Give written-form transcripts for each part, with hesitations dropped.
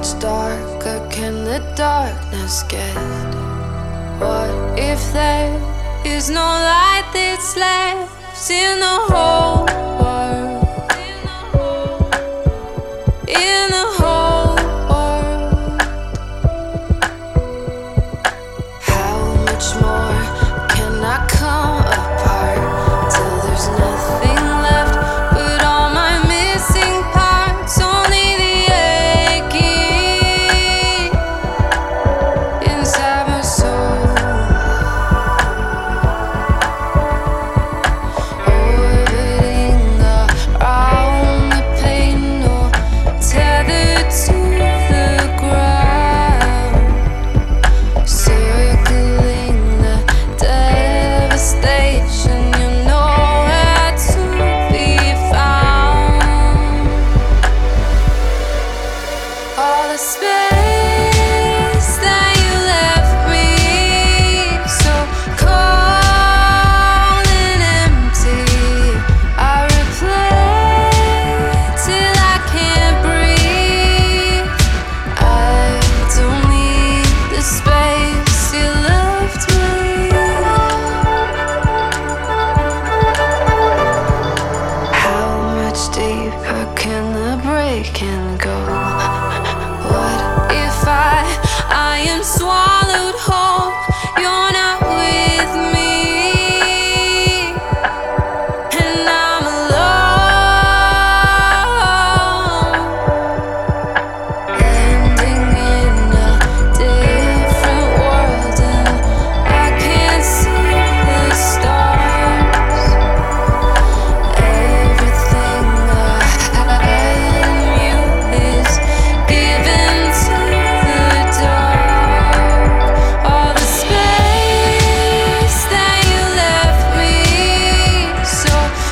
much darker can the darkness get? What if there is no light that's left in the whole world? In the whole world. How much more can I come apart till there's nothing left but all my missing parts? Only the aching inside my soul. Orbiting around the pain, or tethered to the ground, circling the devastation. You're nowhere to be found. All the space that you left me, so cold and empty, I replay till I can't breathe. I don't need the space you left me. How much deeper can the breaking go? What if I am swallowed whole? You're not with me, and I'm alone, landing in a different world, and I can't see the stars. Everything I had in you is given to the dark. All the space that you left me, so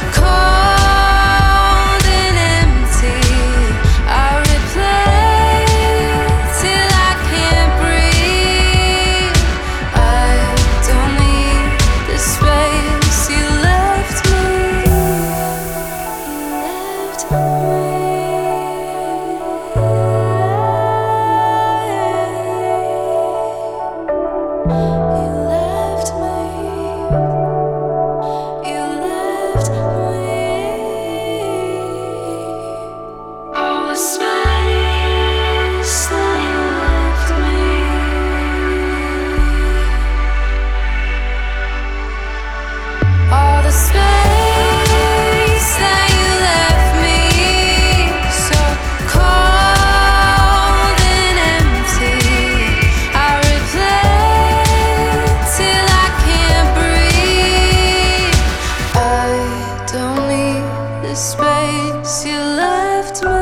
cold and empty, I replay till I can't breathe. I don't need the space you left me. You left me. You left me. All the space that you left me. All the space that you left me, so cold and empty, I replay till I can't breathe. I don't need the space you left me.